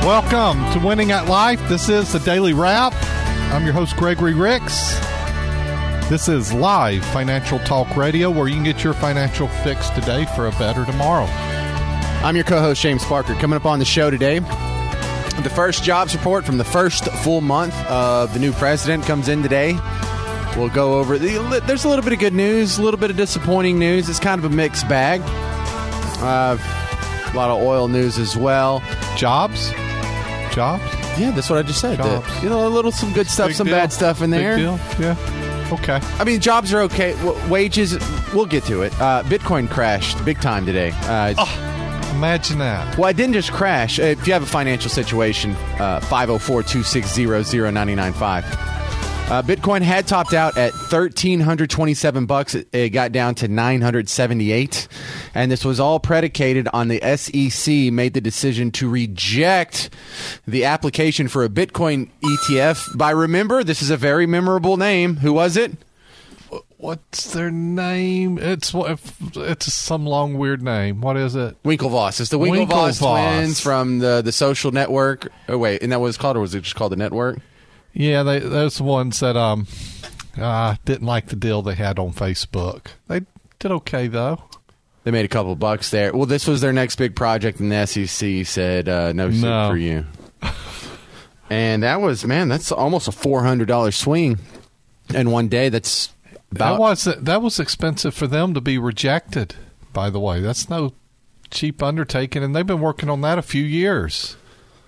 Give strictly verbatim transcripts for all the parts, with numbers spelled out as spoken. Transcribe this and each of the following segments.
Welcome to Winning at Life. This is the Daily Wrap. I'm your host, Gregory Ricks. This is live financial talk radio where you can get your financial fix today for a better tomorrow. I'm your co-host, James Parker. Coming up on the show today, the first jobs report from the first full month of the new president comes in today. We'll go over the, there's a little bit of good news, a little bit of disappointing news. It's kind of a mixed bag. Uh, a lot of oil news as well. Jobs? Jobs? Yeah, that's what I just said. The, you know, a little some good stuff, Big some deal. bad stuff in there. Big deal. Yeah. Okay. I mean, jobs are okay. W- wages, we'll get to it. Uh, Bitcoin crashed big time today. Uh, oh, imagine that. Well, it didn't just crash. If you have a financial situation, uh, five oh four, two six zero, zero nine nine five. Uh, Bitcoin had topped out at one thousand three hundred twenty-seven bucks. It, it got down to nine hundred seventy-eight, and this was all predicated on the S E C made the decision to reject the application for a Bitcoin E T F by, remember, this is a very memorable name. Who was it? What's their name? It's it's some long weird name. What is it? Winklevoss. It's the Winklevoss, Winklevoss. twins from the the Social Network. Oh wait, isn't that what it's called, or was it just called the Network? Yeah, they, those ones that um uh, didn't like the deal they had on Facebook. They did okay, though. They made a couple bucks there. Well, this was their next big project, and the S E C said, uh, no suit No. for you. And that was, man, that's almost a four hundred dollars swing in one day. That's about... That was, that was expensive for them to be rejected, by the way. That's no cheap undertaking, and they've been working on that a few years.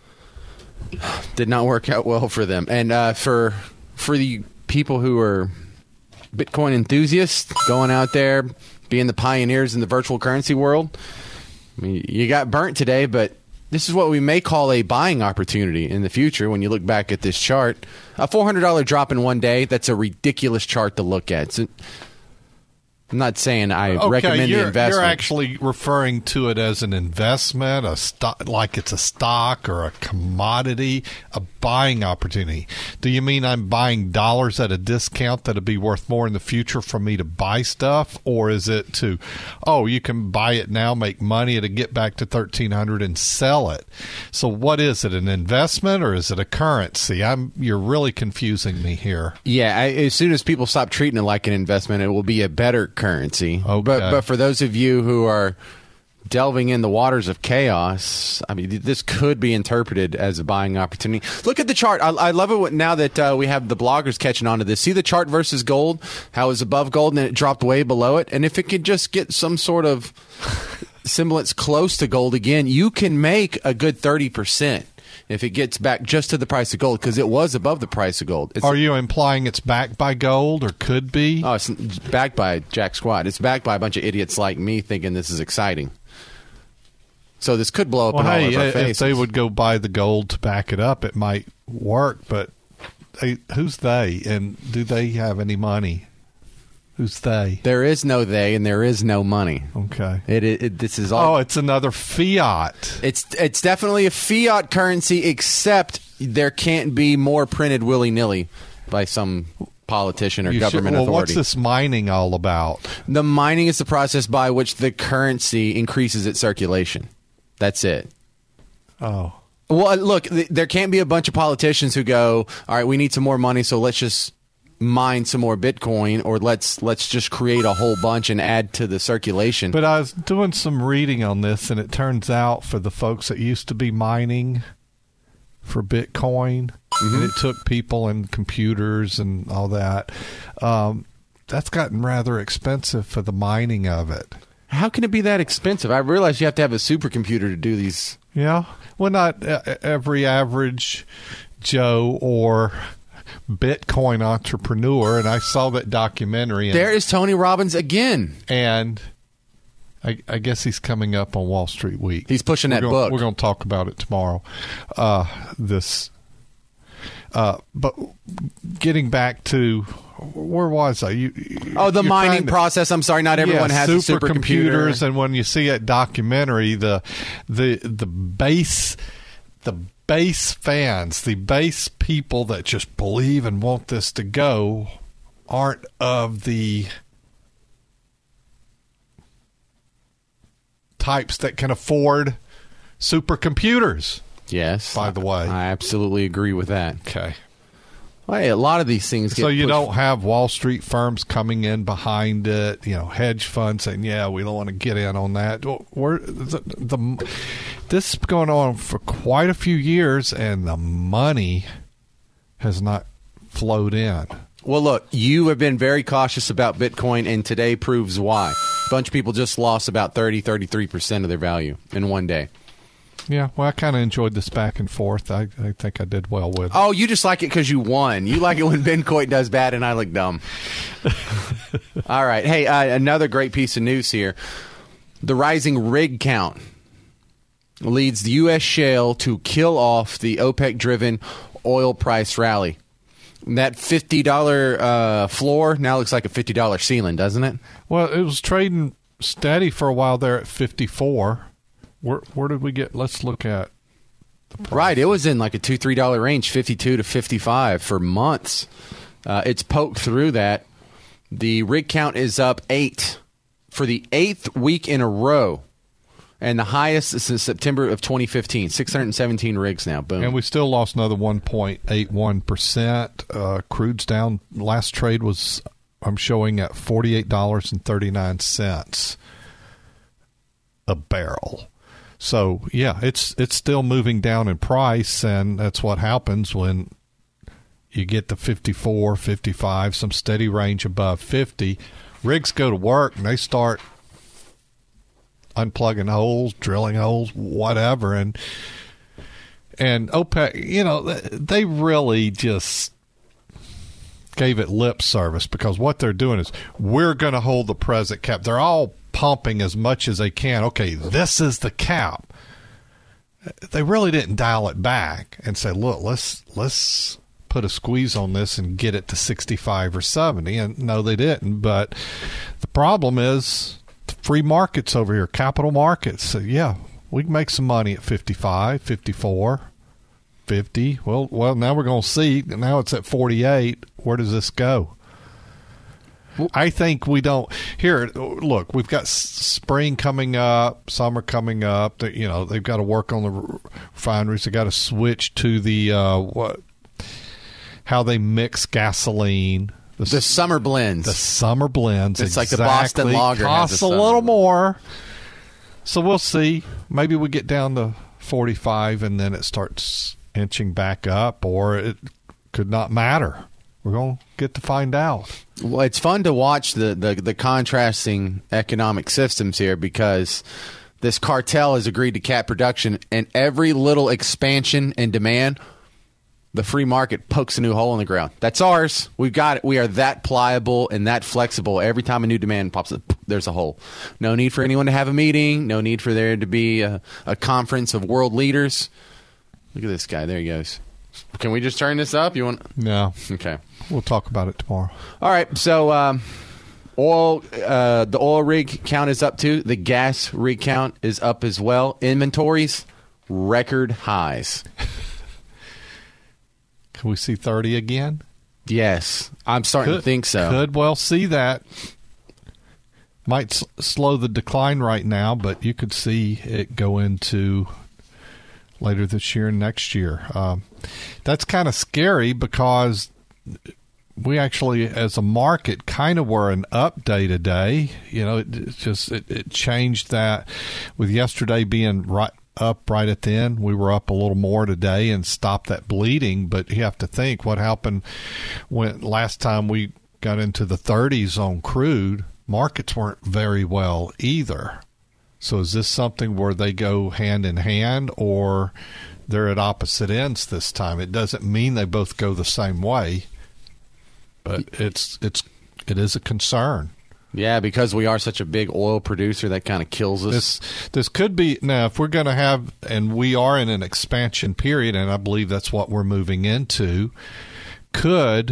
Did not work out well for them. And uh, for for the people who are Bitcoin enthusiasts going out there, being the pioneers in the virtual currency world, I mean, you got burnt today, but this is what we may call a buying opportunity in the future when you look back at this chart. A four hundred dollars drop in one day, that's a ridiculous chart to look at. So, I'm not saying I okay, recommend you're, the investment. You're actually referring to it as an investment, a stock, like it's a stock or a commodity, a buying opportunity. Do you mean I'm buying dollars at a discount that'll be worth more in the future for me to buy stuff? Or is it to, oh, you can buy it now, make money, it'll get back to thirteen hundred and sell it? So what is it, an investment or is it a currency? I'm You're really confusing me here. Yeah, I, as soon as people stop treating it like an investment, it will be a better currency. Okay. But but for those of you who are delving in the waters of chaos, I mean, this could be interpreted as a buying opportunity. Look at the chart. I, I love it now that uh, we have the bloggers catching on to this. See the chart versus gold, how it's above gold and it dropped way below it. And if it could just get some sort of semblance close to gold again, you can make a good thirty percent. If it gets back just to the price of gold, because it was above the price of gold. It's, Are you implying it's backed by gold or could be? Oh, it's backed by Jack Squad. It's backed by a bunch of idiots like me thinking this is exciting. So this could blow up well, in all hey, of our if faces. they would go buy the gold to back it up, it might work. But they, who's they, and do they have any money? Who's they? There is no they, and there is no money. Okay. It, it, it this is all. Oh, it's another fiat. It's it's definitely a fiat currency, except there can't be more printed willy nilly by some politician or You government should, well, authority. what's this mining all about? The mining is the process by which the currency increases its circulation. That's it. Oh. Well, look, th- there can't be a bunch of politicians who go, all right, we need some more money, so let's just mine some more Bitcoin, or let's let's just create a whole bunch and add to the circulation. But I was doing some reading on this, and it turns out for the folks that used to be mining for Bitcoin, mm-hmm. and it took people and computers and all that, um, that's gotten rather expensive for the mining of it. How can it be that expensive? I realize you have to have a supercomputer to do these. Yeah. Well, not uh, every average Joe or Bitcoin entrepreneur, and I saw that documentary. And, there is Tony Robbins again. And I, I guess he's coming up on Wall Street Week. He's pushing we're that gonna, book. We're going to talk about it tomorrow. Uh, this, uh, but getting back to, where was I? You, oh, the mining to, process. I'm sorry, not everyone yeah, has a supercomputer. Supercomputers, and when you see that documentary, the the the base the base fans, the base people that just believe and want this to go, aren't of the types that can afford supercomputers. Yes. By the way. I absolutely agree with that. Okay. Well, hey, a lot of these things get So you pushed- don't have Wall Street firms coming in behind it, you know, hedge funds saying, yeah, we don't want to get in on that. Well, We're, the, the, this has been going on for quite a few years, and the money has not flowed in. Well, look, you have been very cautious about Bitcoin, and today proves why. A bunch of people just lost about thirty, thirty-three percent of their value in one day. Yeah, well, I kind of enjoyed this back and forth. I, I think I did well with it. Oh, you just like it because you won. You like it when Bitcoin does bad and I look dumb. All right. Hey, uh, another great piece of news here. The rising rig count leads the U S shale to kill off the OPEC-driven oil price rally. That fifty dollars uh, floor now looks like a fifty dollars ceiling, doesn't it? Well, it was trading steady for a while there at fifty-four. Where where did we get? Let's look at the price. Right, it was in like a two, three dollar range, fifty-two to fifty-five for months. Uh, it's poked through that. The rig count is up eight for the eighth week in a row, and the highest since September of twenty fifteen. Six hundred seventeen rigs now. Boom. And we still lost another one point eight one percent. Uh, crude's down. Last trade was, I'm showing at forty-eight dollars and thirty-nine cents a barrel. So, yeah, it's it's still moving down in price, and that's what happens when you get to fifty-four, fifty-five, some steady range above fifty. Rigs go to work, and they start unplugging holes, drilling holes, whatever. And, and OPEC, you know, they really just gave it lip service, because what they're doing is, we're going to hold the present cap. They're all pumping as much as they can. Okay, this is the cap. They really didn't dial it back and say, look, let's let's put a squeeze on this and get it to sixty-five or seventy. And no, they didn't. But the problem is the free markets over here, capital markets. So, yeah, we can make some money at fifty-five, fifty-four, fifty. Well, well, now we're going to see. Now it's at forty-eight. Where does this go? I think we don't. Here, look, we've got spring coming up, summer coming up. You know, they've got to work on the refineries. They've got to switch to the uh, what, how they mix gasoline. The, the summer blends. The summer blends. It's exactly. like the Boston Lager. Costs a little more. So we'll see. Maybe we get down to forty-five and then it starts inching back up, or it could not matter. We're going to get to find out. Well, it's fun to watch the, the, the contrasting economic systems here, because this cartel has agreed to cap production, and every little expansion in demand, the free market pokes a new hole in the ground. That's ours. We've got it. We are that pliable and that flexible. Every time a new demand pops up, there's a hole. No need for anyone to have a meeting. No need for there to be a, a conference of world leaders. Look at this guy. There he goes. Can we just turn this up? You want? No. Okay. We'll talk about it tomorrow. All right. So, um, oil, uh, the oil rig count is up too. The gas rig count is up as well. Inventories, record highs. Can we see thirty again? Yes. I'm starting could, to think so. Could well see that. Might s- slow the decline right now, but you could see it go into later this year and next year. Um, that's kind of scary, because we actually, as a market, kind of were an up day today. You know, it, it just it, it changed that with yesterday being right up right at the end. We were up a little more today and stopped that bleeding. But you have to think what happened when last time we got into the thirties on crude. Markets weren't very well either. So is this something where they go hand in hand, or they're at opposite ends this time? It doesn't mean they both go the same way, but it's it's it is a concern. Yeah, because we are such a big oil producer, that kind of kills us. This this could be, now if we're going to have, and we are in an expansion period, and I believe that's what we're moving into, could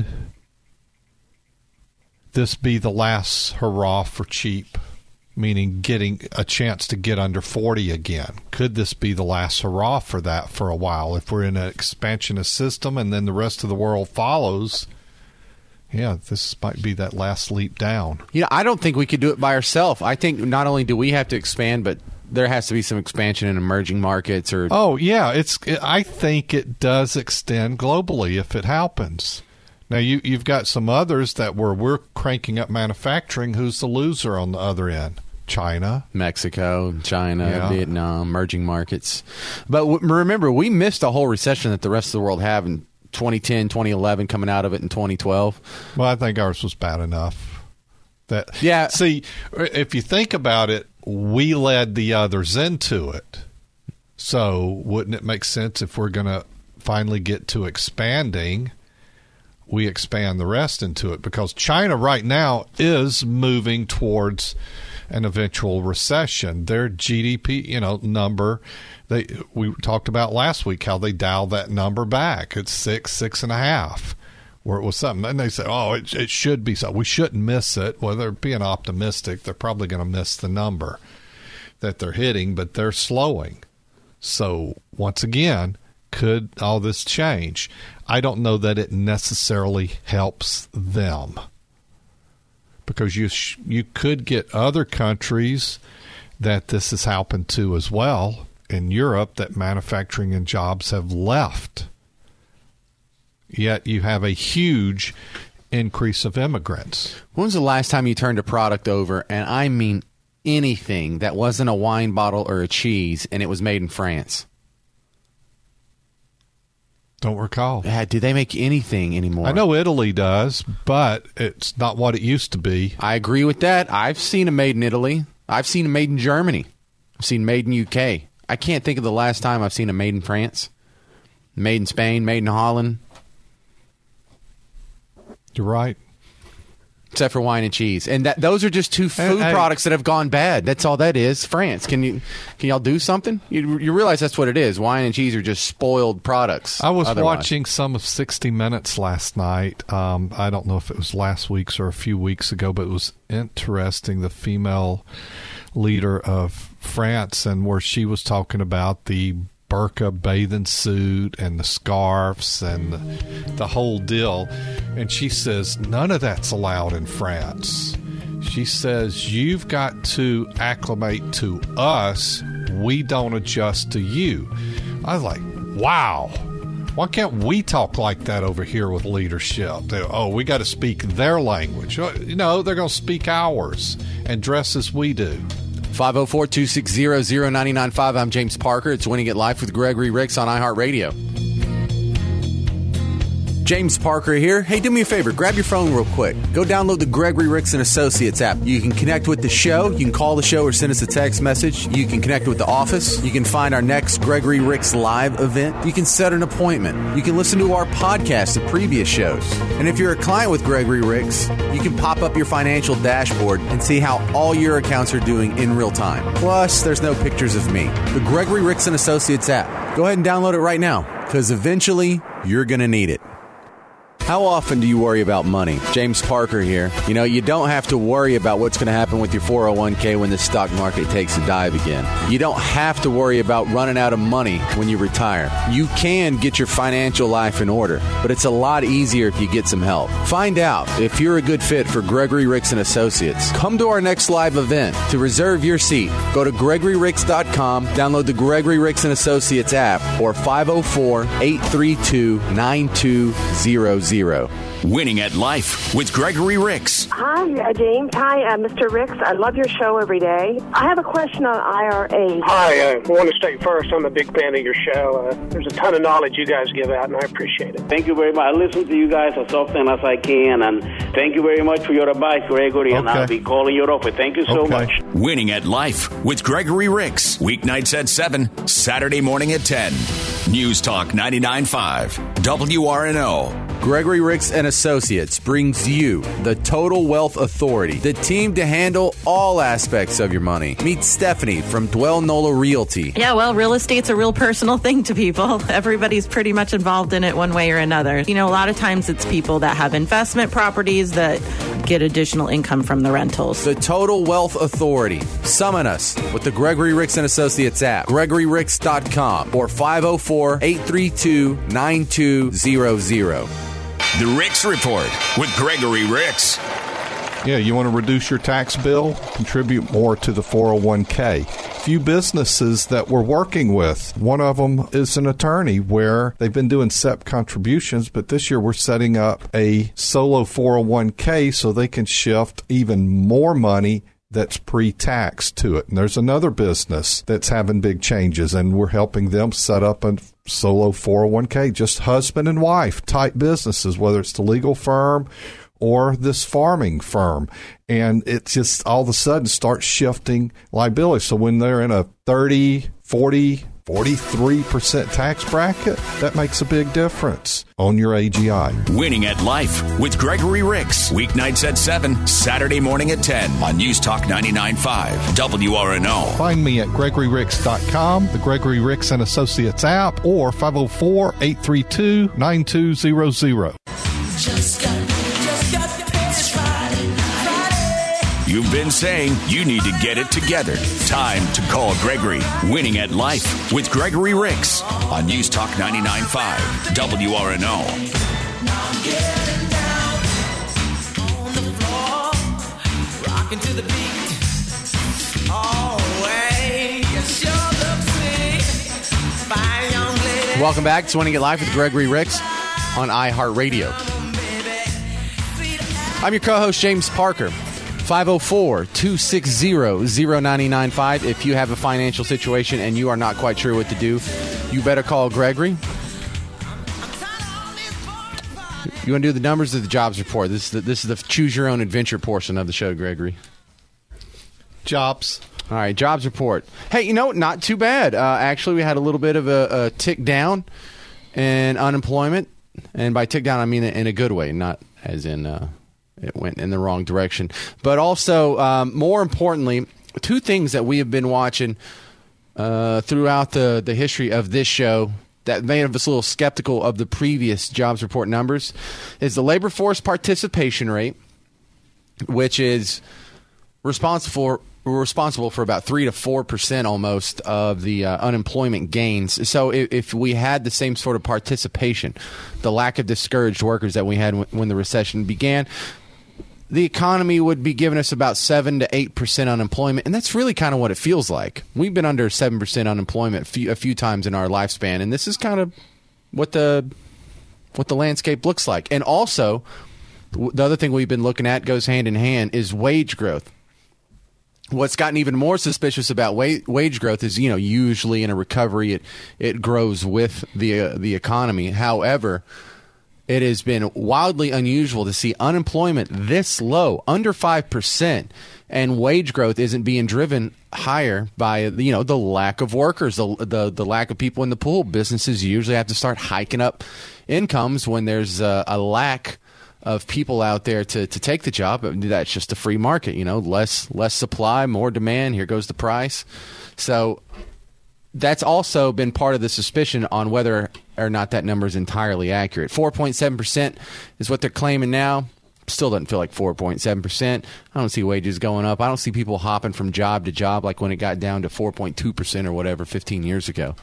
this be the last hurrah for cheap? Meaning getting a chance to get under forty again. Could this be the last hurrah for that for a while? If we're in an expansionist system and then the rest of the world follows, yeah, this might be that last leap down. You know, I don't think we could do it by ourselves. I think not only do we have to expand, but there has to be some expansion in emerging markets? Or oh yeah, it's. It, I think it does extend globally if it happens. Now you you've got some others that where we're cranking up manufacturing. Who's the loser on the other end? China, Mexico, China, yeah. Vietnam, emerging markets. But w- remember, we missed a whole recession that the rest of the world have in twenty ten, twenty eleven, coming out of it in twenty twelve. Well, I think ours was bad enough. That yeah. See, if you think about it, we led the others into it. So wouldn't it make sense if we're going to finally get to expanding, we expand the rest into it? Because China right now is moving towards an eventual recession. Their G D P, you know, number, they we talked about last week how they dialed that number back. It's six, six and a half, where it was something. And they said, oh, it, it should be so. We shouldn't miss it. Well, they're being optimistic. They're probably going to miss the number that they're hitting, but they're slowing. So once again, could all this change? I don't know that it necessarily helps them. Because you sh- you could get other countries that this has happened to as well in Europe, that manufacturing and jobs have left. Yet you have a huge increase of immigrants. When was the last time you turned a product over, and I mean anything, that wasn't a wine bottle or a cheese, and it was made in France? Don't recall. Yeah, do they make anything anymore? I know Italy does, but it's not what it used to be. I agree with that. I've seen a made in Italy. I've seen a made in Germany. I've seen made in U K. I can't think of the last time I've seen a made in France, made in Spain, made in Holland. You're right. Except for wine and cheese, and that those are just two food hey, products that have gone bad. That's all that is. France, can you can y'all do something? You, you realize that's what it is. Wine and cheese are just spoiled products. I was otherwise. watching some of sixty minutes last night. Um, I don't know if it was last week's or a few weeks ago, but it was interesting. The female leader of France, and where she was talking about the burqa bathing suit and the scarves and the, the whole deal. And she says, none of that's allowed in France. She says, you've got to acclimate to us. We don't adjust to you. I was like, wow. Why can't we talk like that over here with leadership? They, oh, we got to speak their language. You know, they're going to speak ours and dress as we do. five oh four, two six zero, zero nine nine five. I'm James Parker. It's Winning It Life with Gregory Ricks on iHeartRadio. James Parker here. Hey, do me a favor. Grab your phone real quick. Go download the Gregory Ricks and Associates app. You can connect with the show. You can call the show or send us a text message. You can connect with the office. You can find our next Gregory Ricks live event. You can set an appointment. You can listen to our podcast of previous shows. And if you're a client with Gregory Ricks, you can pop up your financial dashboard and see how all your accounts are doing in real time. Plus, there's no pictures of me. The Gregory Ricks and Associates app. Go ahead and download it right now, because eventually you're going to need it. How often do you worry about money? James Parker here. You know, you don't have to worry about what's going to happen with your four oh one k when the stock market takes a dive again. You don't have to worry about running out of money when you retire. You can get your financial life in order, but it's a lot easier if you get some help. Find out if you're a good fit for Gregory Ricks and Associates. Come to our next live event. To reserve your seat, go to gregory ricks dot com, download the Gregory Ricks and Associates app, or five oh four, eight three two, nine two zero zero. Winning at Life with Gregory Ricks. Hi, uh, James. Hi, uh, Mister Ricks. I love your show every day. I have a question on I R As. Hi, I want to state first, I'm a big fan of your show. Uh, there's a ton of knowledge you guys give out, and I appreciate it. Thank you very much. I listen to you guys as often as I can, and thank you very much for your advice, Gregory, and Okay. I'll be calling your office. Thank you so Okay. much. Winning at Life with Gregory Ricks. Weeknights at seven, Saturday morning at ten. News Talk ninety-nine point five, W R N O. Gregory Ricks and Associates brings you the Total Wealth Authority, the team to handle all aspects of your money. Meet Stephanie from Dwell Nola Realty. Yeah, well, real estate's a real personal thing to people. Everybody's pretty much involved in it one way or another. You know, a lot of times it's people that have investment properties that get additional income from the rentals. The Total Wealth Authority. Summon us with the Gregory Ricks and Associates app, gregory ricks dot com, or five oh four, eight three two, nine two zero zero. The Ricks Report with Gregory Ricks. Yeah, you want to reduce your tax bill? Contribute more to the four oh one k. few businesses that we're working with. One of them is an attorney where they've been doing S E P contributions, but this year we're setting up a solo four oh one k so they can shift even more money that's pre-tax to it. And there's another business that's having big changes, and we're helping them set up a solo four oh one k, just husband and wife type businesses, whether it's the legal firm or this farming firm. And it just all of a sudden starts shifting liability. So when they're in a thirty, forty, forty-three percent tax bracket, that makes a big difference on your A G I. Winning at Life with Gregory Ricks. Weeknights at seven, Saturday morning at ten on News Talk ninety-nine point five W R N O. Find me at gregory ricks dot com, the Gregory Ricks and Associates app, or five oh four, eight three two, nine two zero zero. Just got, just got this Friday, Friday. You've been saying you need to get it together. Time to call Gregory. Winning at Life with Gregory Ricks on News Talk ninety-nine point five W R N O. Now I'm getting down on the floor, rocking to the beat. Oh, way, you sure look sweet. Fine young lady. Welcome back. It's Winning at Life with Gregory Ricks on iHeartRadio. I'm your co-host, James Parker. five oh four, two six zero, zero nine nine five. If you have a financial situation and you are not quite sure what to do, you better call Gregory. You want to do the numbers of the jobs report? This is the, this is the choose your own adventure portion of the show, Gregory. Jobs. All right, jobs report. Hey, you know, not too bad. Uh, actually, we had a little bit of a, a tick down in unemployment. And by tick down, I mean in a good way, not as in uh, it went in the wrong direction. But also, um, more importantly, two things that we have been watching uh, throughout the, the history of this show that made us a little skeptical of the previous jobs report numbers is the labor force participation rate, which is responsible for responsible for about three to four percent almost of the uh, unemployment gains. So if, if we had the same sort of participation, the lack of discouraged workers that we had w- when the recession began, the economy would be giving us about seven to eight percent unemployment, and that's really kind of what it feels like. We've been under seven percent unemployment a few, a few times in our lifespan, and this is kind of what the what the landscape looks like. And also, the other thing we've been looking at goes hand in hand is wage growth. What's gotten even more suspicious about wage, wage growth is, you know, usually in a recovery, it it grows with the uh, the economy. However, it has been wildly unusual to see unemployment this low, under five percent, and wage growth isn't being driven higher by, you know, the lack of workers, the the, the lack of people in the pool. Businesses usually have to start hiking up incomes when there's a, a lack of people out there to, to take the job. That's just a free market, you know, less less supply, more demand. Here goes the price. So that's also been part of the suspicion on whether or not that number is entirely accurate. four point seven percent is what they're claiming now. Still doesn't feel like four point seven percent. I don't see wages going up. I don't see people hopping from job to job like when it got down to four point two percent or whatever fifteen years ago.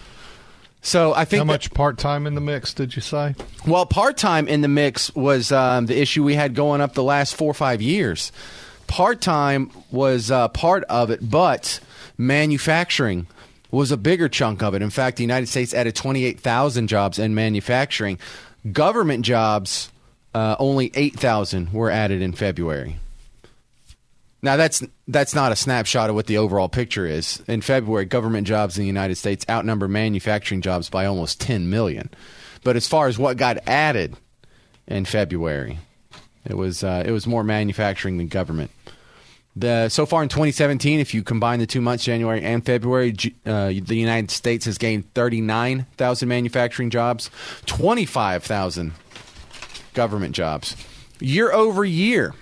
So I think how much that, part-time in the mix did you say? Well, part-time in the mix was um, the issue we had going up the last four or five years. Part-time was uh, part of it, but manufacturing was a bigger chunk of it. In fact, the United States added twenty-eight thousand jobs in manufacturing. Government jobs, uh, only eight thousand were added in February. Now, that's that's not a snapshot of what the overall picture is. In February, government jobs in the United States outnumber manufacturing jobs by almost ten million. But as far as what got added in February, it was uh, it was more manufacturing than government. The so far in twenty seventeen, if you combine the two months, January and February, uh, the United States has gained thirty-nine thousand manufacturing jobs, twenty-five thousand government jobs. Year over year,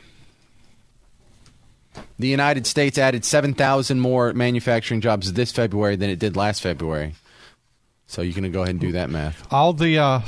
the United States added seven thousand more manufacturing jobs this February than it did last February. So you're going to go ahead and do that math. All the uh,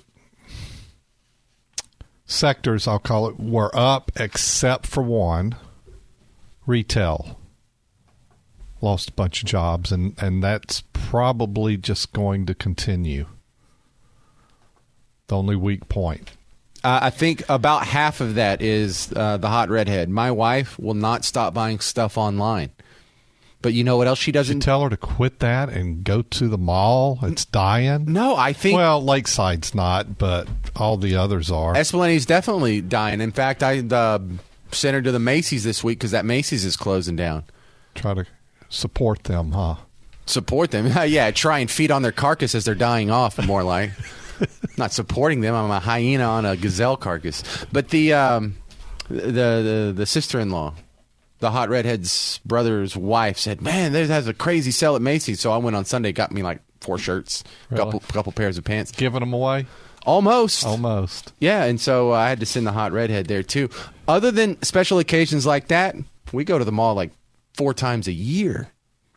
sectors, I'll call it, were up except for one. Retail lost a bunch of jobs, and, and that's probably just going to continue. The only weak point. Uh, I think about half of that is uh, the hot redhead. My wife will not stop buying stuff online. But you know what else she Did you doesn't tell her to quit that and go to the mall? It's dying. No, I think Well, Lakeside's not, but all the others are. Esplanadi's definitely dying. In fact, I uh, sent her to the Macy's this week because that Macy's is closing down. Try to support them, huh? Support them. Yeah, try and feed on their carcass as they're dying off, more like. Not supporting them. I'm a hyena on a gazelle carcass. But the um, the, the the sister-in-law, the hot redhead's brother's wife, said, man, there has a crazy sale at Macy's. So I went on Sunday, got me like four shirts, a Really? couple, couple pairs of pants. Giving them away? Almost. Almost. Yeah, and so uh, I had to send the hot redhead there, too. Other than special occasions like that, we go to the mall like four times a year.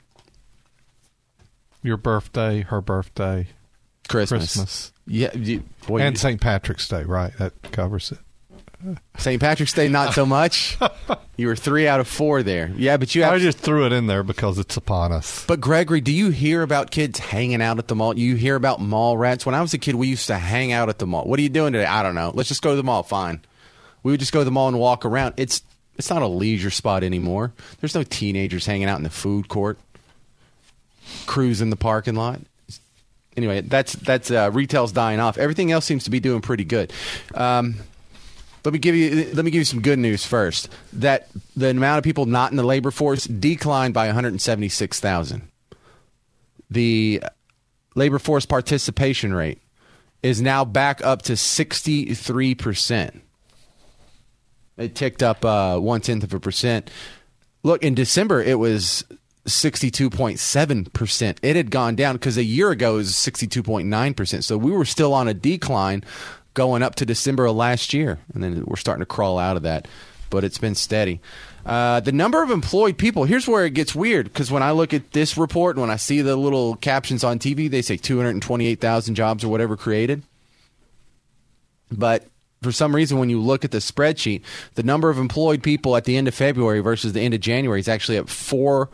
Your birthday, her birthday, Christmas. Christmas. Yeah, you, boy, and Saint Patrick's Day, right? That covers it. Saint Patrick's Day, not so much. You were three out of four there. Yeah, but you have. I just threw it in there because it's upon us. But Gregory, do you hear about kids hanging out at the mall? You hear about mall rats? When I was a kid, we used to hang out at the mall. What are you doing today? I don't know. Let's just go to the mall. Fine. We would just go to the mall and walk around. It's it's not a leisure spot anymore. There's no teenagers hanging out in the food court, cruising the parking lot. Anyway, that's that's uh, retail's dying off. Everything else seems to be doing pretty good. Um, let me give you let me give you some good news first. That the amount of people not in the labor force declined by one hundred seventy-six thousand. The labor force participation rate is now back up to sixty-three percent. It ticked up uh, one tenth of a percent. Look, in December it was sixty-two point seven percent. It had gone down because a year ago it was sixty-two point nine percent. So we were still on a decline going up to December of last year. And then we're starting to crawl out of that. But it's been steady. Uh, the number of employed people, here's where it gets weird. Because when I look at this report and when I see the little captions on T V, they say two hundred twenty-eight thousand jobs or whatever created. But for some reason, when you look at the spreadsheet, the number of employed people at the end of February versus the end of January is actually at four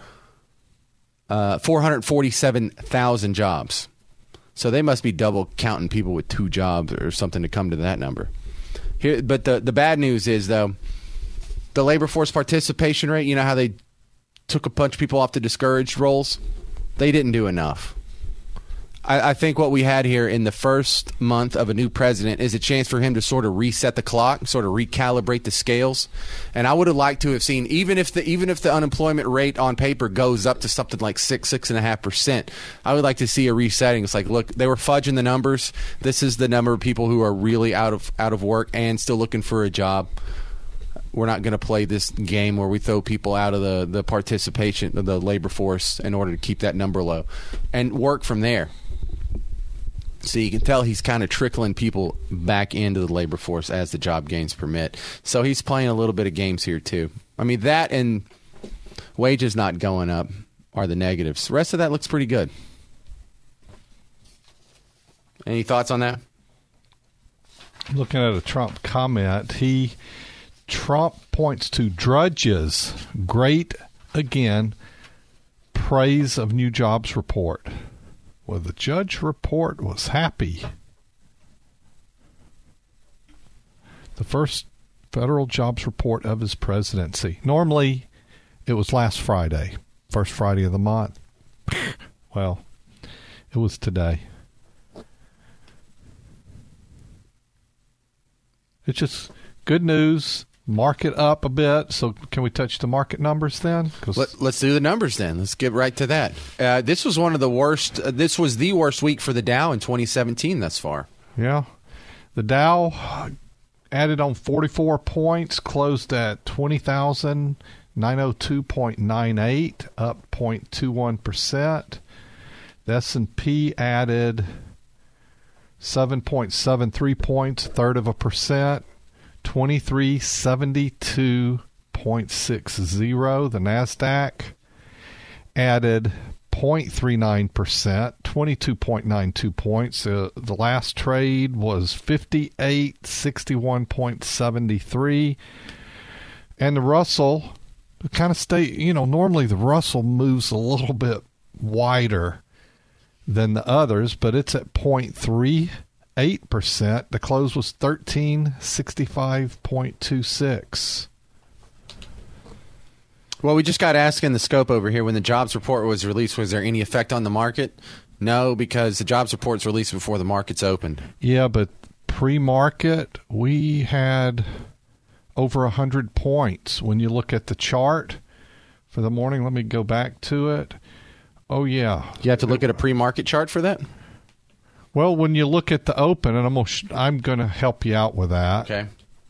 Uh, four hundred forty-seven thousand jobs. So they must be double counting people with two jobs or something to come to that number. Here, but the, the bad news is, though, the labor force participation rate, you know how they took a bunch of people off the discouraged rolls? They didn't do enough. I, I think what we had here in the first month of a new president is a chance for him to sort of reset the clock, sort of recalibrate the scales. And I would have liked to have seen, even if the even if the unemployment rate on paper goes up to something like six, six and a half percent, I would like to see a resetting. It's like, look, they were fudging the numbers. This is the number of people who are really out of out of work and still looking for a job. We're not going to play this game where we throw people out of the, the participation of the labor force in order to keep that number low and work from there. So you can tell he's kind of trickling people back into the labor force as the job gains permit. So he's playing a little bit of games here, too. I mean, that and wages not going up are the negatives. The rest of that looks pretty good. Any thoughts on that? Looking at a Trump comment, he Trump points to Drudge's great, again, praise of new jobs report. Well, the judge report was happy. The first federal jobs report of his presidency. Normally, it was last Friday, first Friday of the month. Well, it was today. It's just good news. Market up a bit. So can we touch the market numbers then? Let, let's do the numbers then. Let's get right to that. Uh, this was one of the worst. Uh, this was the worst week for the Dow in twenty seventeen thus far. Yeah. The Dow added on forty-four points, closed at twenty thousand nine hundred two point nine eight, up zero point two one percent. The S and P added seven point seven three points, third of a percent. twenty-three seventy-two point six zero. The NASDAQ added zero point three nine percent, twenty-two point nine two points. Uh, the last trade was fifty-eight sixty-one point seven three. And the Russell kind of stay, you know, normally the Russell moves a little bit wider than the others, but it's at zero point three eight percent. The close was thirteen sixty-five point two six. Well, we just got asked in the scope over here, when the jobs report was released, was there any effect on the market? No, because the jobs report's released before the market's opened. Yeah, but pre-market, we had over one hundred points. When you look at the chart for the morning, let me go back to it. Oh, yeah. You have to look at a pre-market chart for that? Well, when you look at the open, and I'm gonna, sh- I'm going to help you out with that. Okay.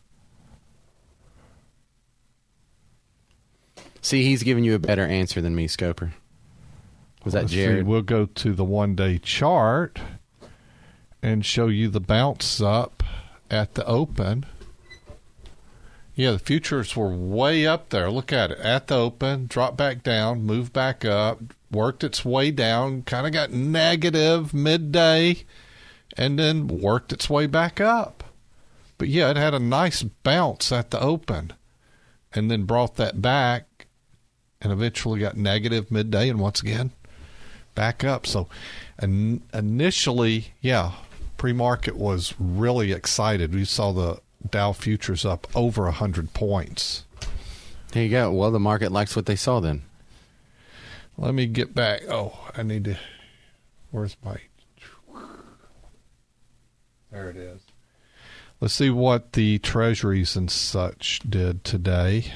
See, he's giving you a better answer than me, Scoper. Was that Let's Jared? see, we'll go to the one-day chart and show you the bounce up at the open. Yeah, the futures were way up there. Look at it. At the open, dropped back down, moved back up, worked its way down, kind of got negative midday, and then worked its way back up. But, yeah, it had a nice bounce at the open and then brought that back and eventually got negative midday and once again back up. So in, initially, yeah, pre-market was really excited. We saw the Dow futures up over one hundred points. There you go. Well, the market likes what they saw then. Let me get back. Oh, I need to. Where's my. There it is. Let's see what the treasuries and such did today.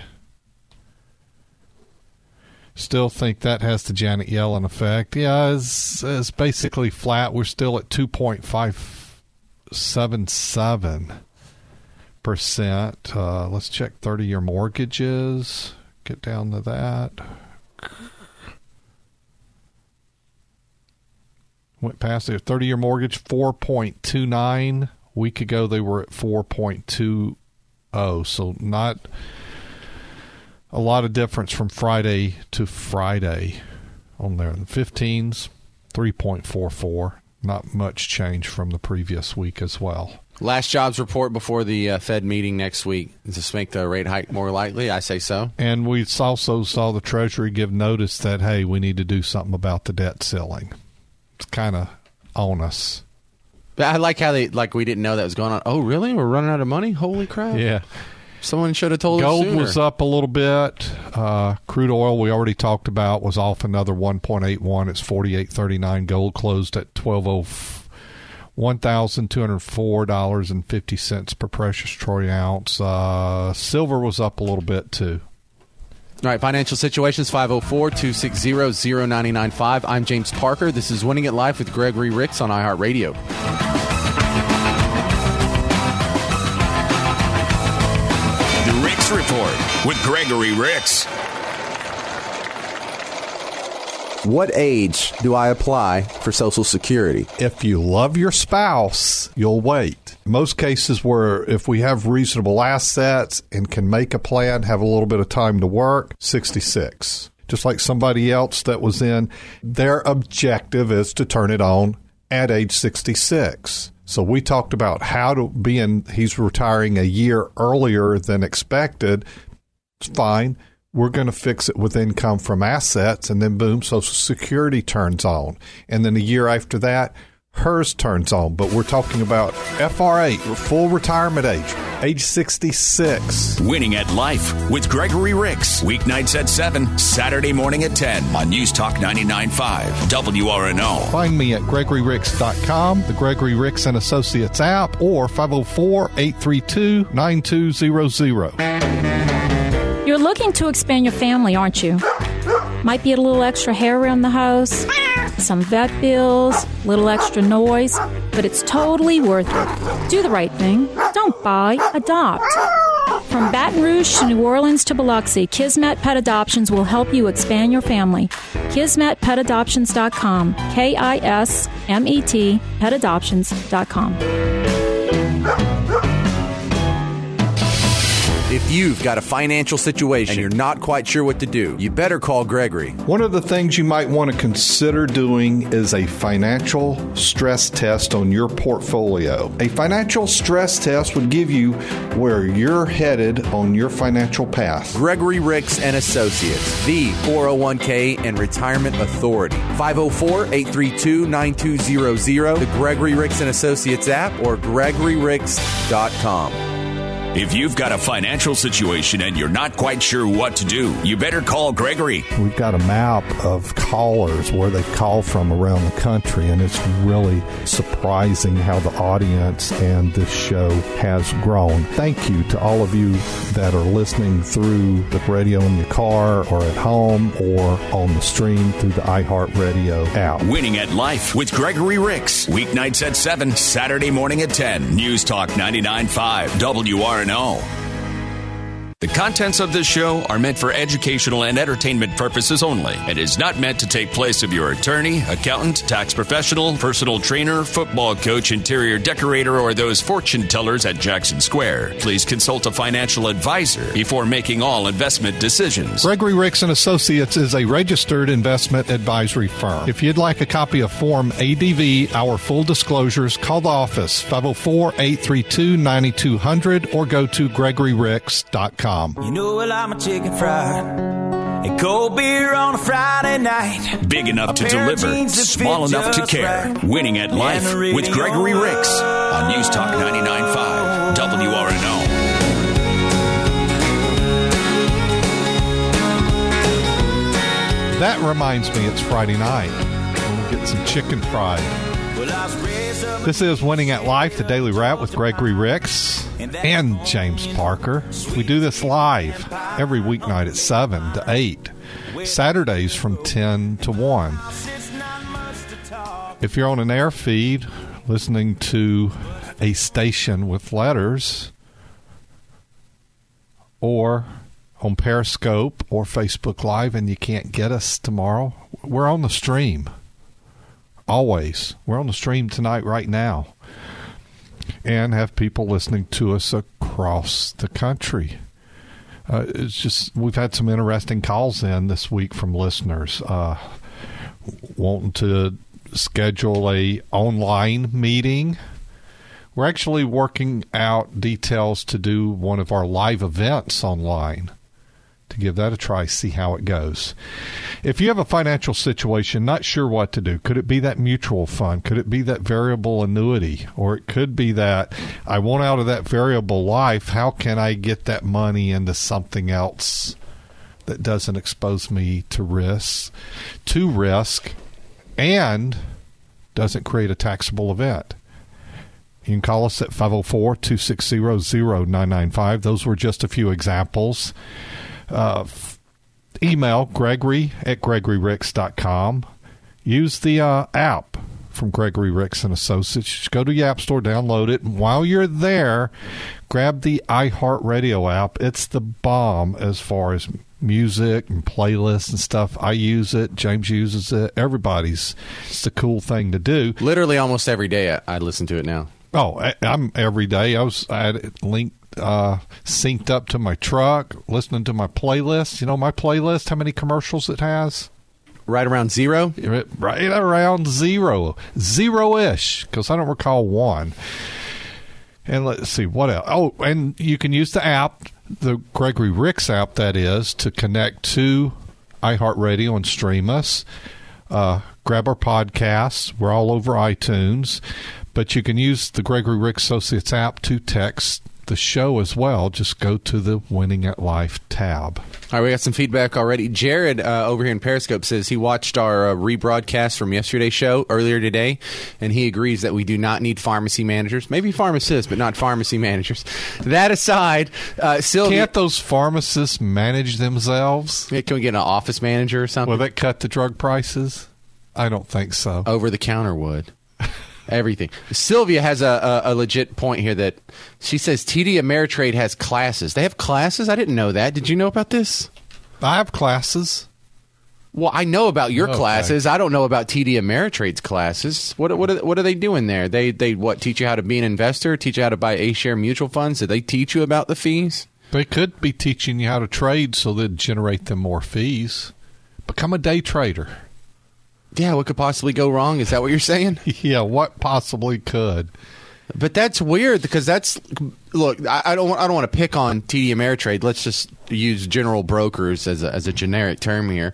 Still think that has the Janet Yellen effect. Yeah, it's, it's basically flat. We're still at two point five seven seven percent. Uh, let's check thirty-year mortgages. Get down to that. Went past their thirty-year mortgage, four point two nine. A week ago, they were at four point two oh. So not a lot of difference from Friday to Friday on there. The fifteens, three point four four. Not much change from the previous week as well. Last jobs report before the uh, Fed meeting next week. Does this make the rate hike more likely? I say so. And we also saw the Treasury give notice that, hey, we need to do something about the debt ceiling. It's kind of on us. But I like how they, like we didn't know that was going on. Oh, really? We're running out of money? Holy crap. Yeah. Someone should have told Gold us sooner. was up a little bit. Uh, crude oil, we already talked about, was off another one point eight one. It's forty-eight thirty-nine. Gold closed at twelve oh one thousand two hundred four dollars and fifty cents per precious troy ounce. Uh, silver was up a little bit, too. All right, financial situations, five oh four, two six zero, zero nine nine five. I'm James Parker. This is Winning at Life with Gregory Ricks on iHeartRadio. The Ricks Report with Gregory Ricks. What age do I apply for Social Security? If you love your spouse, you'll wait. Most cases where if we have reasonable assets and can make a plan, have a little bit of time to work, sixty-six. Just like somebody else that was in, their objective is to turn it on at age sixty-six. So we talked about how to be in, he's retiring a year earlier than expected. It's fine. We're going to fix it with income from assets, and then boom, Social Security turns on. And then a year after that, hers turns on. But we're talking about F R A, full retirement age, age sixty-six. Winning at Life with Gregory Ricks. Weeknights at seven, Saturday morning at ten on News Talk ninety-nine point five, W R N O. Find me at gregory ricks dot com, the Gregory Ricks and Associates app, or five oh four, eight three two, nine two zero zero. You're looking to expand your family, aren't you? Might be a little extra hair around the house, some vet bills, a little extra noise, but it's totally worth it. Do the right thing. Don't buy, adopt. From Baton Rouge to New Orleans to Biloxi, Kismet Pet Adoptions will help you expand your family. Kismet Pet Adoptions dot com. K I S M E T Pet Adoptions dot com. If you've got a financial situation and you're not quite sure what to do, you better call Gregory. One of the things you might want to consider doing is a financial stress test on your portfolio. A financial stress test would give you where you're headed on your financial path. Gregory Ricks and Associates, the four oh one k and Retirement Authority. five oh four, eight three two, nine two zero zero, the Gregory Ricks and Associates app, or gregory ricks dot com. If you've got a financial situation and you're not quite sure what to do, you better call Gregory. We've got a map of callers where they call from around the country, and it's really surprising how the audience and this show has grown. Thank you to all of you that are listening through the radio in your car or at home or on the stream through the iHeartRadio app. Winning at Life with Gregory Ricks. Weeknights at seven, Saturday morning at ten. News Talk ninety-nine point five W R N O. The contents of this show are meant for educational and entertainment purposes only and is not meant to take place of your attorney, accountant, tax professional, personal trainer, football coach, interior decorator, or those fortune tellers at Jackson Square. Please consult a financial advisor before making all investment decisions. Gregory Ricks and Associates is a registered investment advisory firm. If you'd like a copy of Form A D V, our full disclosures, call the office five oh four, eight three two, nine two hundred or go to gregory ricks dot com. You know I like my chicken fried and cold beer on a Friday night. Big enough to deliver, small enough to care. Right. Winning at Life with Gregory Ricks on News Talk ninety-nine point five W R N O. That reminds me, it's Friday night. We'll get some chicken fried. This is Winning at Life, the Daily Wrap with Gregory Ricks and James Parker. We do this live every weeknight at seven to eight, Saturdays from ten to one. If you're on an air feed listening to a station with letters, or on Periscope or Facebook Live and you can't get us tomorrow, we're on the stream. Always. We're on the stream tonight right now and have people listening to us across the country. Uh, it's just, we've had some interesting calls in this week from listeners uh, wanting to schedule a online meeting. We're actually working out details to do one of our live events online, to give that a try, see how it goes. If you have a financial situation, not sure what to do, could it be that mutual fund? Could it be that variable annuity? Or it could be that I want out of that variable life. How can I get that money into something else that doesn't expose me to risk, to risk, and doesn't create a taxable event? You can call us at five oh four, two six zero, zero nine nine five. Those were just a few examples. Uh, f- email Gregory at gregory ricks dot com. Use the uh, app from Gregory Ricks and Associates. Just go to your app store, download it, and while you're there, grab the iHeartRadio app. It's the bomb as far as music and playlists and stuff. I use it. James uses it. Everybody's. It's the cool thing to do. Literally almost every day I, I listen to it now. Oh, I, I'm every day. I was I had it linked. Uh, synced up to my truck, listening to my playlist. You know my playlist, how many commercials it has? Right around zero? Right around zero. Zero-ish, because I don't recall one. And let's see, what else? Oh, and you can use the app, the Gregory Ricks app, that is, to connect to iHeartRadio and stream us. Uh, grab our podcasts. We're all over iTunes. But you can use the Gregory Ricks Associates app to text the show as well. Just go to the Winning at Life tab. All right, we got some feedback already. Jared uh, over here in Periscope says he watched our uh, rebroadcast from yesterday's show earlier today, and he agrees that we do not need pharmacy managers. Maybe pharmacists, but not pharmacy managers. That aside, uh, Sylvia... Can't those pharmacists manage themselves? Can we get an office manager or something? Will that cut the drug prices? I don't think so. Over the counter would. Everything. Sylvia has a, a, a legit point here that she says T D Ameritrade has classes. They have classes? I didn't know that. Did you know about this? I have classes. Well, I know about your okay. classes. I don't know about T D Ameritrade's classes. What what are, what are they doing there? They they what teach you how to be an investor? Teach you how to buy A-share mutual funds? Did they teach you about the fees? They could be teaching you how to trade so they'd generate them more fees. Become a day trader. Yeah, what could possibly go wrong? Is that what you're saying? Yeah, what possibly could? But that's weird because that's look. I, I don't. I don't want to pick on T D Ameritrade. Let's just use general brokers as a, as a generic term here.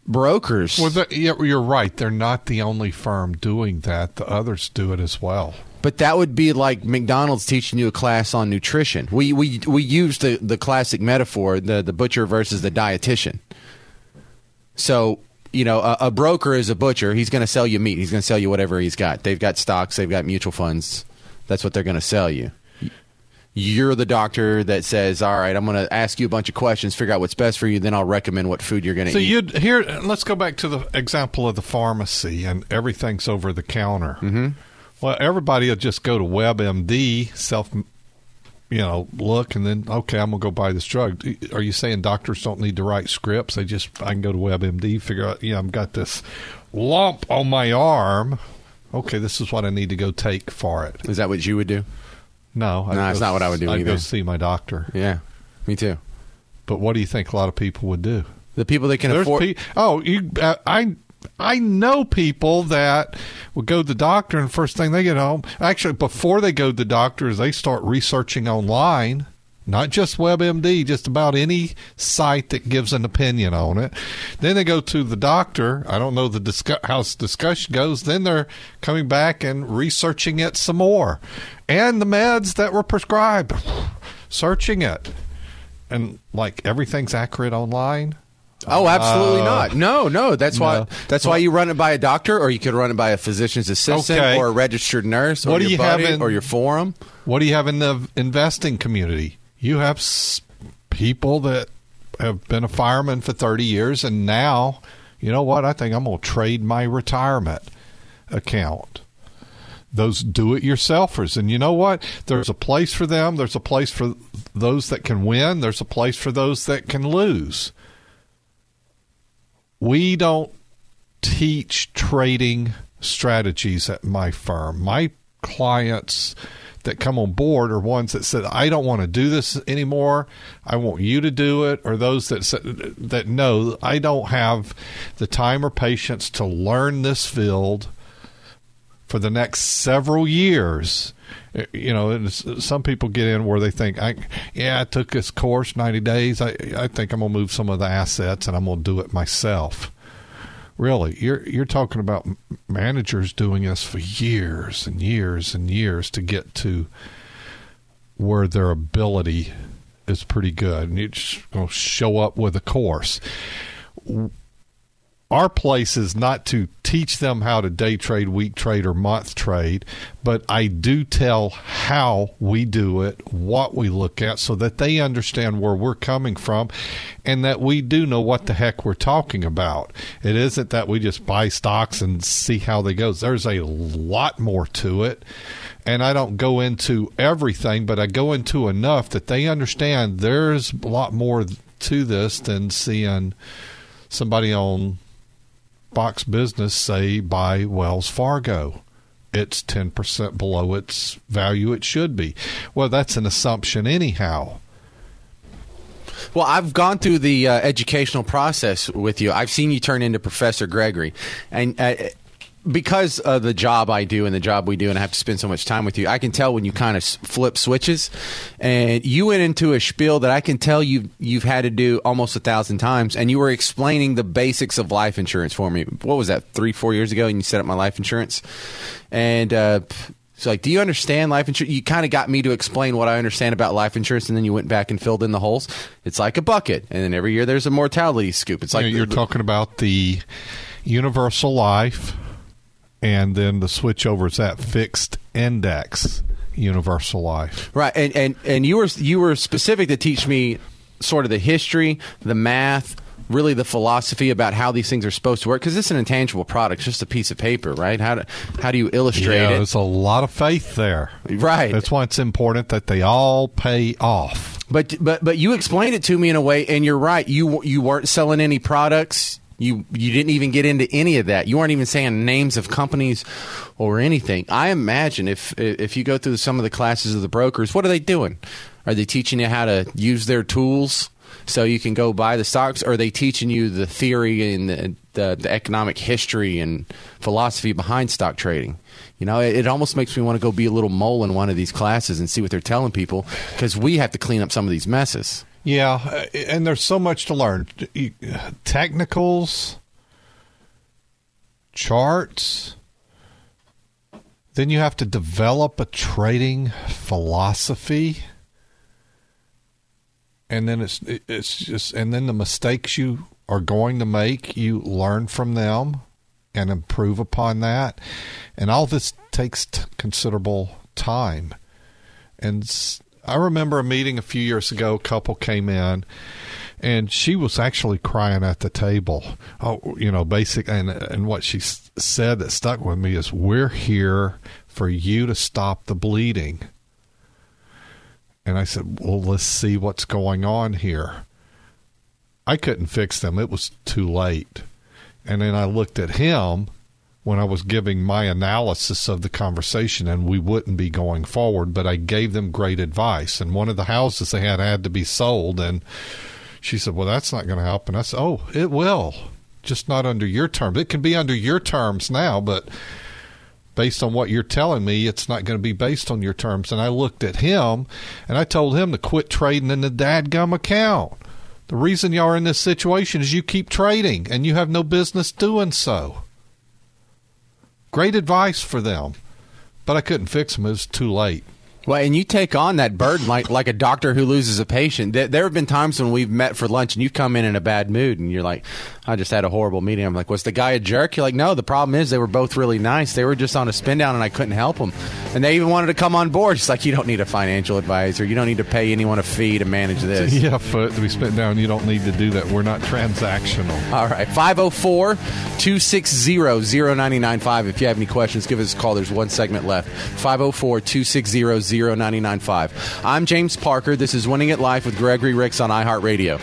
Brokers. Well, the, yeah, you're right. They're not the only firm doing that. The others do it as well. But that would be like McDonald's teaching you a class on nutrition. We we we use the, the classic metaphor, the, the butcher versus the dietitian. So, you know, a, a broker is a butcher. He's going to sell you meat. He's going to sell you whatever he's got. They've got stocks. They've got mutual funds. That's what they're going to sell you. You're the doctor that says, all right, I'm going to ask you a bunch of questions, figure out what's best for you, then I'll recommend what food you're going to so eat. So you'd here. Let's go back to the example of the pharmacy and everything's over the counter. Mm-hmm. Well, everybody will just go to WebMD, self, you know, look, and then, okay, I'm going to go buy this drug. Are you saying doctors don't need to write scripts? They just, I can go to WebMD, figure out, yeah, I've got this lump on my arm. Okay, this is what I need to go take for it. Is that what you would do? No. No, that's not what I would do I'd either. go see my doctor. Yeah, me too. But what do you think a lot of people would do? The people that can There's afford... Pe- oh, you, uh, I... I know people that would go to the doctor and first thing they get home, actually before they go to the doctor, is they start researching online, not just WebMD, just about any site that gives an opinion on it. Then they go to the doctor. I don't know the discuss- how the discussion goes. Then they're coming back and researching it some more. And the meds that were prescribed, searching it. And like everything's accurate online. Oh, absolutely Uh, not. No, no. That's no. why. That's Well- why you run it by a doctor, or you could run it by a physician's assistant, Okay. or a registered nurse, or What do your you buddy, have in- or your forum. What do you have in the investing community? You have s- people that have been a fireman for thirty years, and now, you know what? I think I'm going to trade my retirement account. Those do-it-yourselfers. And you know what? There's a place for them. There's a place for those that can win. There's a place for those that can lose. We don't teach trading strategies at my firm. My clients that come on board are ones that said, I don't want to do this anymore. I want you to do it. Or those that said, that know I don't have the time or patience to learn this field for the next several years. You know, it's, some people get in where they think, I, yeah, I took this course, ninety days. I, I think I'm going to move some of the assets and I'm going to do it myself. Really, you're you're talking about managers doing this for years and years and years to get to where their ability is pretty good. And you're just going to show up with a course. Our place is not to teach them how to day trade, week trade, or month trade, but I do tell how we do it, what we look at, so that they understand where we're coming from and that we do know what the heck we're talking about. It isn't that we just buy stocks and see how they go. There's a lot more to it, and I don't go into everything, but I go into enough that they understand there's a lot more to this than seeing somebody on Fox Business say buy Wells Fargo. It's ten percent below its value it should be. Well, that's an assumption anyhow. Well, I've gone through the uh, educational process with you. I've seen you turn into Professor Gregory. And uh, because of the job I do and the job we do, and I have to spend so much time with you, I can tell when you kind of flip switches. And you went into a spiel that I can tell you you've had to do almost a thousand times, and you were explaining the basics of life insurance for me. What was that, three, four years ago, and you set up my life insurance? And uh, it's like, do you understand life insurance? You kind of got me to explain what I understand about life insurance, and then you went back and filled in the holes. It's like a bucket, and then every year there's a mortality scoop. It's like you know, you're the, talking about the universal life. And then the switch over is that fixed index universal life. Right. And, and, and you were you were specific to teach me sort of the history, the math, really the philosophy about how these things are supposed to work. Because it's an intangible product. It's just a piece of paper, right? How do, how do you illustrate yeah, it? There's a lot of faith there. Right. That's why it's important that they all pay off. But but but you explained it to me in a way, and you're right. You you weren't selling any products. You you didn't even get into any of that. You weren't even saying names of companies or anything. I imagine if if you go through some of the classes of the brokers, what are they doing? Are they teaching you how to use their tools so you can go buy the stocks? Or are they teaching you the theory and the, the, the economic history and philosophy behind stock trading? You know, it, it almost makes me want to go be a little mole in one of these classes and see what they're telling people, because we have to clean up some of these messes. Yeah, and there's so much to learn. Technicals, charts. Then you have to develop a trading philosophy. And then it's it's just and then the mistakes you are going to make, you learn from them and improve upon that. And all this takes t- considerable time. And I remember a meeting a few years ago, a couple came in, and she was actually crying at the table. Oh, you know, basic, and, and what she s- said that stuck with me is, we're here for you to stop the bleeding. And I said, well, let's see what's going on here. I couldn't fix them. It was too late. And then I looked at him when I was giving my analysis of the conversation, and we wouldn't be going forward, but I gave them great advice. And one of the houses they had had to be sold, and she said, well, that's not going to help. And I said, oh, it will, just not under your terms. It can be under your terms now, but based on what you're telling me, it's not going to be based on your terms. And I looked at him, and I told him to quit trading in the dadgum account. The reason y'all are in this situation is you keep trading, and you have no business doing so. Great advice for them, but I couldn't fix them. It was too late. Well, and you take on that burden like like a doctor who loses a patient. There, there have been times when we've met for lunch and you come in in a bad mood and you're like, I just had a horrible meeting. I'm like, was the guy a jerk? You're like, no, the problem is they were both really nice. They were just on a spin down and I couldn't help them. And they even wanted to come on board. It's like, you don't need a financial advisor. You don't need to pay anyone a fee to manage this. Yeah, foot to be spent down. You don't need to do that. We're not transactional. All right. five oh four, two six zero, zero nine nine five. If you have any questions, give us a call. There's one segment left. five oh four, two six zero, zero nine nine five. I'm James Parker. This is Winning at Life with Gregory Ricks on iHeartRadio.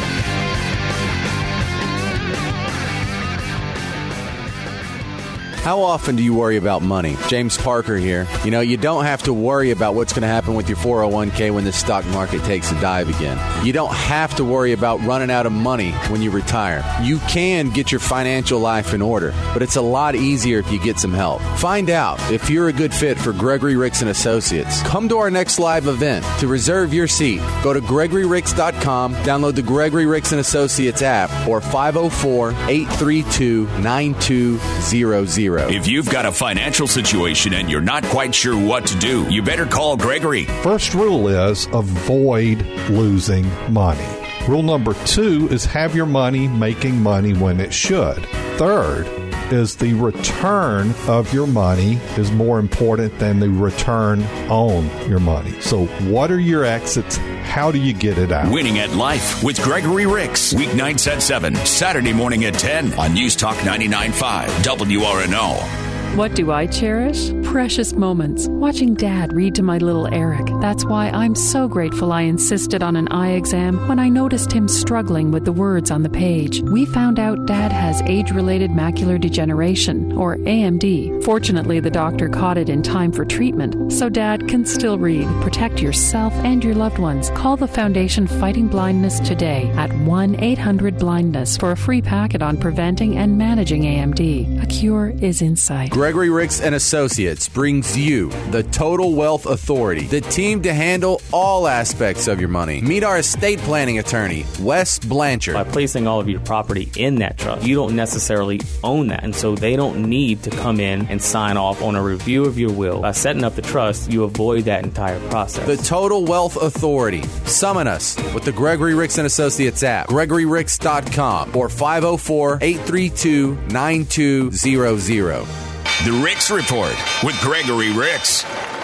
How often do you worry about money? James Parker here. You know, you don't have to worry about what's going to happen with your four oh one k when the stock market takes a dive again. You don't have to worry about running out of money when you retire. You can get your financial life in order, but it's a lot easier if you get some help. Find out if you're a good fit for Gregory Ricks and Associates. Come to our next live event. To reserve your seat, go to gregory ricks dot com, download the Gregory Ricks and Associates app, or five oh four, eight three two, nine two zero zero. If you've got a financial situation and you're not quite sure what to do, you better call Gregory. First rule is avoid losing money. Rule number two is have your money making money when it should. Third is the return of your money is more important than the return on your money. So what are your exits? How do you get it out? Winning at Life with Gregory Ricks. Weeknights at seven, Saturday morning at ten on News Talk ninety-nine point five W R N O. What do I cherish? Precious moments. Watching Dad read to my little Eric. That's why I'm so grateful I insisted on an eye exam when I noticed him struggling with the words on the page. We found out Dad has age-related macular degeneration, or A M D. Fortunately, the doctor caught it in time for treatment, so Dad can still read. Protect yourself and your loved ones. Call the Foundation Fighting Blindness today at one eight hundred blindness for a free packet on preventing and managing A M D. A cure is in sight. Gregory Ricks and Associates brings you the Total Wealth Authority, the team to handle all aspects of your money. Meet our estate planning attorney, Wes Blanchard. By placing all of your property in that trust, you don't necessarily own that, and so they don't need to come in and sign off on a review of your will. By setting up the trust, you avoid that entire process. The Total Wealth Authority. Summon us with the Gregory Ricks and Associates app, gregory ricks dot com, or five oh four, eight three two, nine two zero zero. The Ricks Report with Gregory Ricks.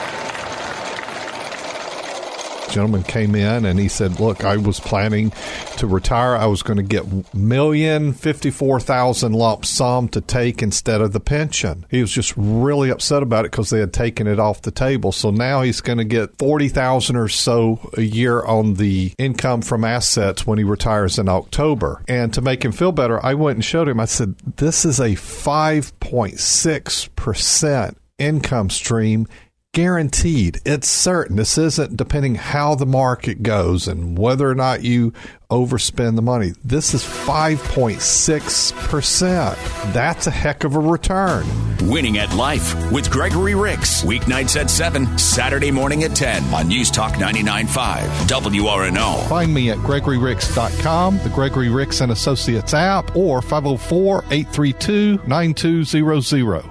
Gentleman came in and he said, look, I was planning to retire. I was going to get one million fifty-four thousand lump sum to take instead of the pension. He was just really upset about it because they had taken it off the table. So now he's going to get forty thousand or so a year on the income from assets when he retires in October. And to make him feel better, I went and showed him. I said, this is a five point six percent income stream. Guaranteed. It's certain. This isn't depending how the market goes and whether or not you overspend the money. This is five point six percent. That's a heck of a return. Winning at Life with Gregory Ricks. Weeknights at seven, Saturday morning at ten on News Talk ninety-nine point five W R N O. Find me at gregory ricks dot com, the Gregory Ricks and Associates app, or five oh four, eight three two, nine two zero zero.